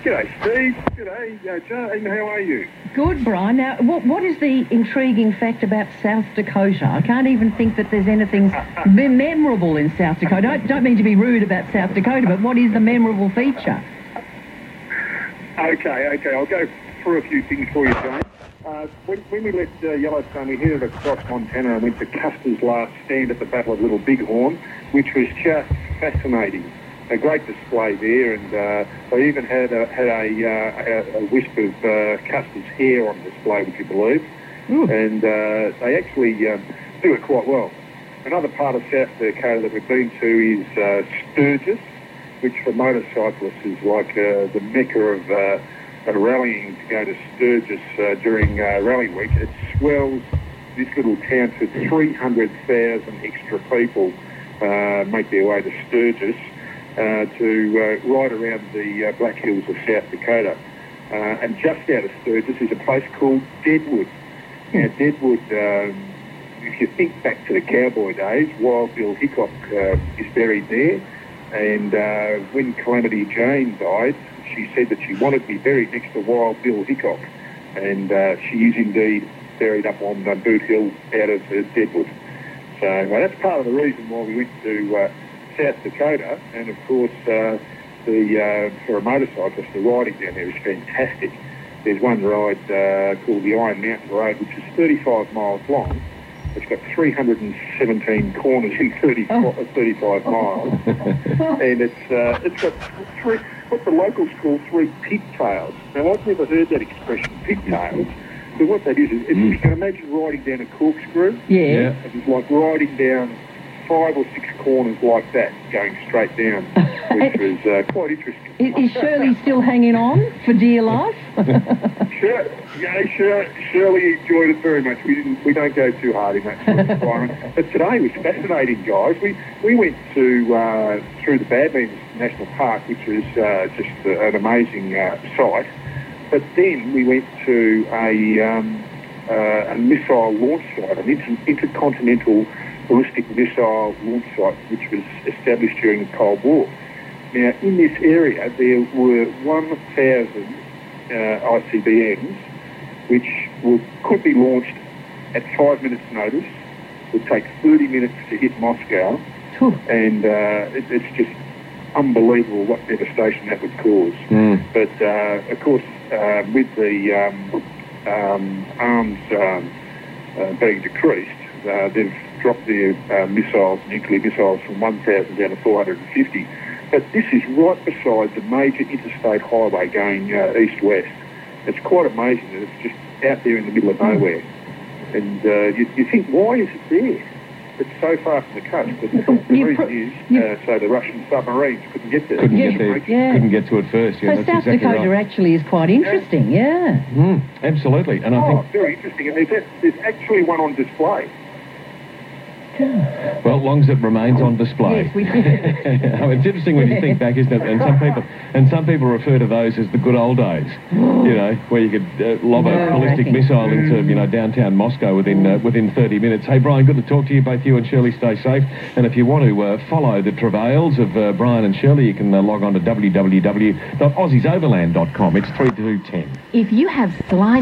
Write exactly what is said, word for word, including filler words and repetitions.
G'day, Steve. G'day, uh, Jane. How are you? Good, Brian. Now, what, what is the intriguing fact about South Dakota? I can't even think that there's anything memorable in South Dakota. I don't mean to be rude about South Dakota, but what is the memorable feature? Okay, okay. I'll go through a few things for you, Jane. Uh, when, when we left uh, Yellowstone, we headed across Montana and went to Custer's last stand at the Battle of Little Bighorn, which was just fascinating. A great display there, and uh, they even had a, had a, uh, a, a wisp of uh, Custer's hair on display, would you believe? Ooh. And uh, they actually um, do it quite well. Another part of South Dakota that we've been to is uh, Sturgis, which for motorcyclists is like uh, the mecca of uh, uh, rallying to go to Sturgis uh, during uh, rally week. It swells this little town to three hundred thousand extra people uh, make their way to Sturgis. Uh, to uh, ride around the uh, Black Hills of South Dakota. Uh, and just out of Sturgis is a place called Deadwood. Now, Deadwood, um, if you think back to the cowboy days, Wild Bill Hickok uh, is buried there. And uh, when Calamity Jane died, she said that she wanted to be buried next to Wild Bill Hickok. And uh, she is indeed buried up on uh, Boot Hill out of uh, Deadwood. So uh, that's part of the reason why we went to uh, South Dakota, and of course uh, the uh, for a motorcyclist, the riding down there is fantastic. There's one ride uh, called the Iron Mountain Road, which is thirty-five miles long. It's got three hundred seventeen corners in thirty, oh. thirty-five miles, and it's uh, it's got three what the locals call three pigtails. Now I've never heard that expression, pigtails. But what that is is, if mm. you can imagine riding down a corkscrew, yeah, yeah. It's like riding down five or six corners like that, going straight down, which was uh, quite interesting. Is, is Shirley still hanging on for dear life? Sure, yeah, sure. Shirley enjoyed it very much. We didn't, we don't go too hard in that sort of environment. But today was fascinating, guys. We we went to uh, through the Badlands National Park, which was uh, just an amazing uh, site. But then we went to a um, uh, a missile launch site, an inter- intercontinental ballistic missile launch site, which was established during the Cold War. Now, in this area, there were one thousand uh, I C B Ms, which will, could be launched at five minutes' notice, would take thirty minutes to hit Moscow, and uh, it, it's just unbelievable what devastation that would cause. Mm. But, uh, of course, uh, with the um, um, arms um, uh, being decreased, uh, they've dropped their uh, missiles, nuclear missiles, from one thousand down to four hundred fifty. But this is right beside the major interstate highway going uh, east-west. It's quite amazing that it's just out there in the middle of nowhere. And uh, you, you think, why is it there? It's so far from the coast. But the you reason pro- is, uh, so the Russian submarines couldn't get there. Couldn't, Yeah, get, there. yeah. couldn't get to it first. Yeah, So that's South exactly Dakota right. actually is quite interesting, yeah. Mm, absolutely. And I Oh, think, very interesting. And there's, there's actually one on display. well, long as it remains on display. Yes, we do. Oh, it's interesting when you think back, isn't it? And some people, and some people refer to those as the good old days. You know, where you could uh, lob a No, ballistic cracking. missile into, you know, downtown Moscow within uh, within thirty minutes. Hey, Brian, good to talk to you. Both you and Shirley stay safe. And if you want to uh, follow the travails of uh, Brian and Shirley, you can uh, log on to w w w dot aussies overland dot com. It's three two ten. If you have slime